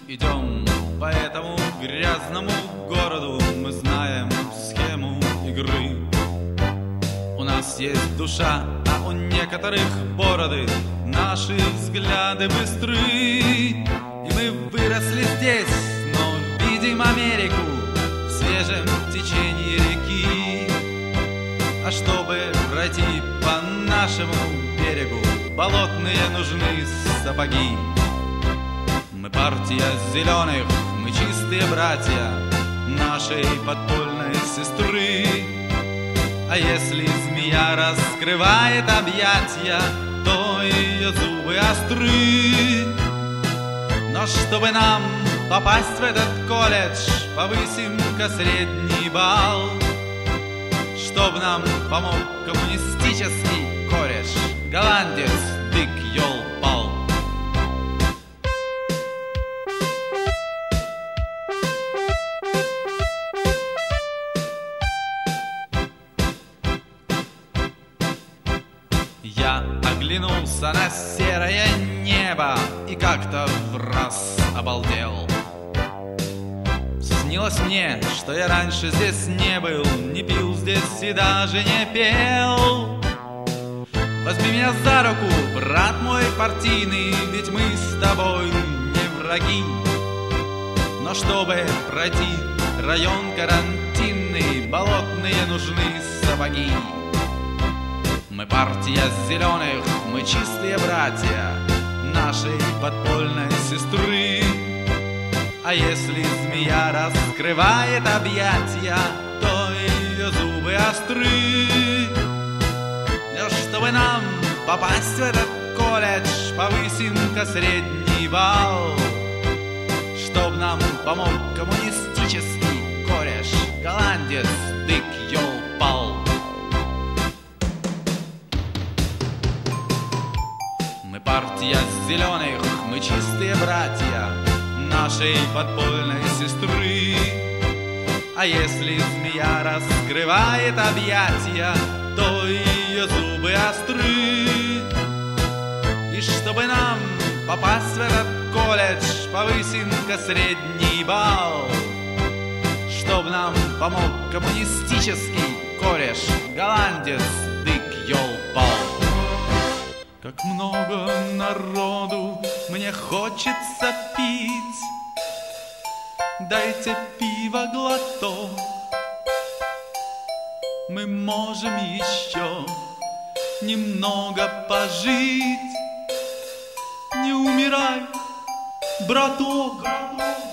идем по этому грязному городу. Мы знаем схему игры. У нас есть душа, а у некоторых бороды. Наши взгляды быстры, и мы выросли здесь, но видим Америку в свежем течении реки. А чтобы пройти по нашему берегу, болотные нужны сапоги. Мы партия зеленых, мы чистые братья нашей подпольной сестры. А если змея раскрывает объятия, то ее зубы остры. Но чтобы нам попасть в этот колледж, повысим-ка средний балл. Чтоб нам помог коммунистический кореш, голландец Дик Йолпал. Я оглянулся на серое небо и как-то враз обалдел. Снилось мне, что я раньше здесь не был, не пил здесь и даже не пел. Возьми меня за руку, брат мой партийный, ведь мы с тобой не враги. Но чтобы пройти район карантинный, болотные нужны сапоги. Мы партия зеленых, мы чистые братья нашей подпольной сестры. А если змея раскрывает объятия, то ее зубы остры. Но чтобы нам попасть в этот колледж, повысим-ка средний балл. Чтоб нам помог коммунистический кореш, голландец Дик Йолпал. Мы партия зеленых, мы чистые братья нашей подпольной сестры. А если змея раскрывает объятия, то ее зубы остры. И чтобы нам попасть в этот колледж, повысим-ка средний балл. Чтоб нам помог коммунистический кореш, голландец Дик Йолпал. Как много народу мне хочется пить, дайте пива глоток. Мы можем еще немного пожить. Не умирай, браток.